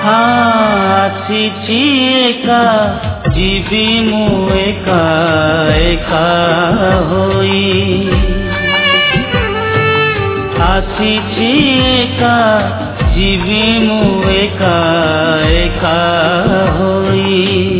ଆସିଛି ଏକା ଯିବି ମୁଁ ଏକା ଏକା ହୋଇ ଆସିଛି ଏକା ଯିବି ମୁଁ ଏକା ଏକା ହୋଇ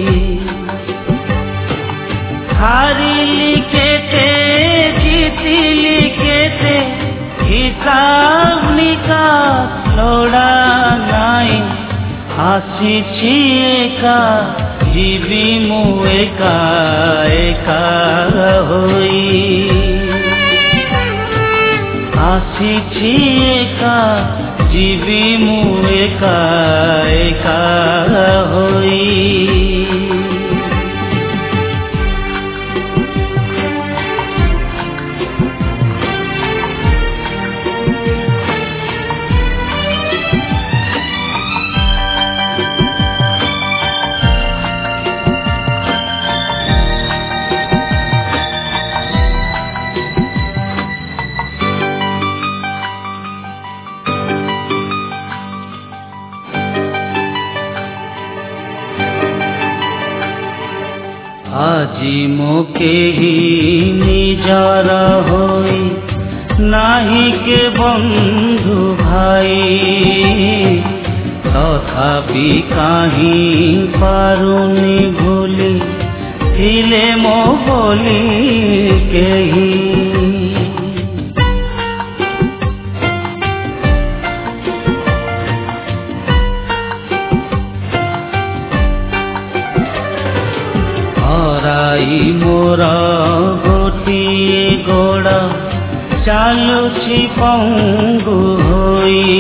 ହାରିଲି କେତେ ଜିତିଲି କେତେ ହିସାବ ନିକାଶ ଲୋଡ଼ା ନାଇଁ ଆସିଛି ଏକା ଯିବି ମୁଁ ଏକା ଏକା ହୋଇ ଆସିଛି ଏକା ଯିବି ମୁଁ ଏକା ଏକା ହୋଇ আজি মো কেহি নিজর হই নাহি কে বন্ধু ভাই তথাপি কাহি পারুনি ভুলি ছিলে মো বলি কেহি मोरा गोटिए गोड़ा चालुछि पंगु होई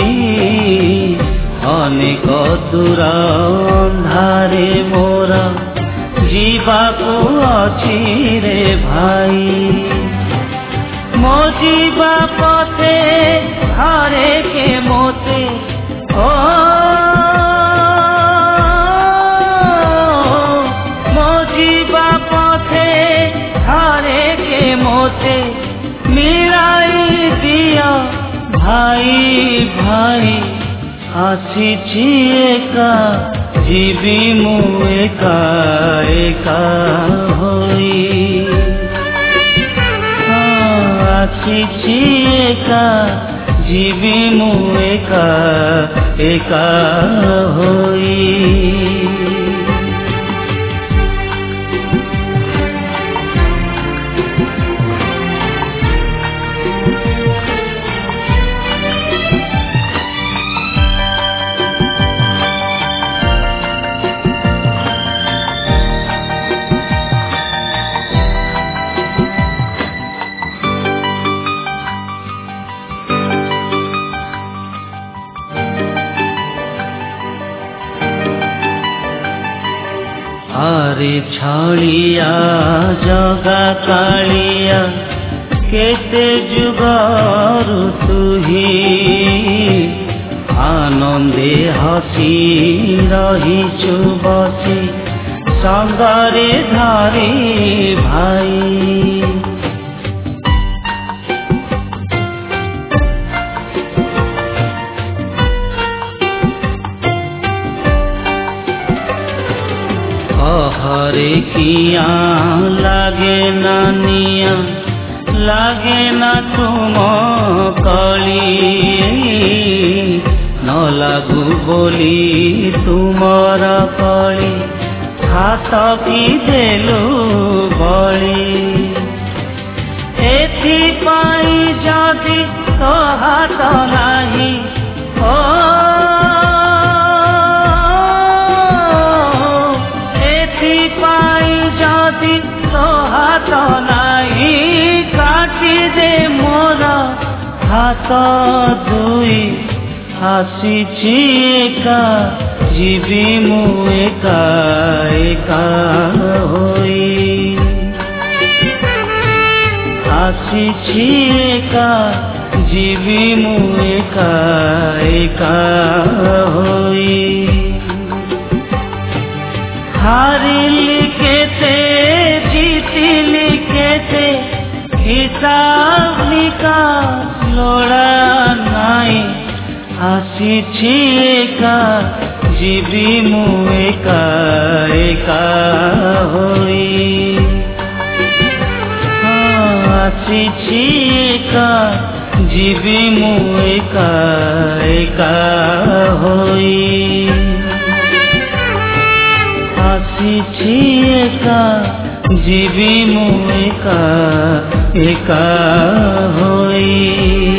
अनेक दूर अंधारे मोरा जीवाको अछि रे भाई मो जीवा पथे हरे के मोते ओ मोते मिलाई दिया भाई भाई आसीछि एका जीवी मु एका एका होई आसीछि एका जीवी मु एका एका होई आरे छाड़िया जगा कालिया केते जुगारु तुही आनंदे हसी रहिछु बसी संगरे धारी भाई हरे किया लागे नानिया लागे ना तुम कली न लागू बोली तुमरा कली हाथ की देलु बली एथि पाई जदि तो हाथ नाही ओ हाथ नाही काटी दे मोरा हाथ दुई आसीछि एका जीवी मु एका एका होई आसीछि एका जीवी मु एका एका होई हारिली केते जीतिली केते हिसाब निकास लोड़ा नाई आसीछि एका जीवी मु एका एका होई आसीछि एका जीवी मु एका एका होई आसीछि एका जीवी मु एका एका होई